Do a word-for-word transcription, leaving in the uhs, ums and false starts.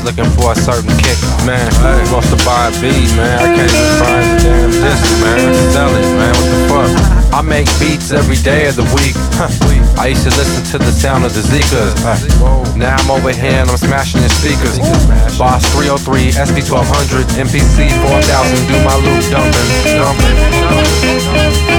always looking for a certain kick. Man, hey, supposed to buy a beat, man. I can't even find the damn disc, man. Sell it, man. What the fuck? I make beats every day of the week. I used to listen to the sound of the Zekas. Now I'm over here and I'm smashing the speakers. Boss three oh three, S P twelve hundred, M P C four thousand, do my loop dumping, dumping, dumping.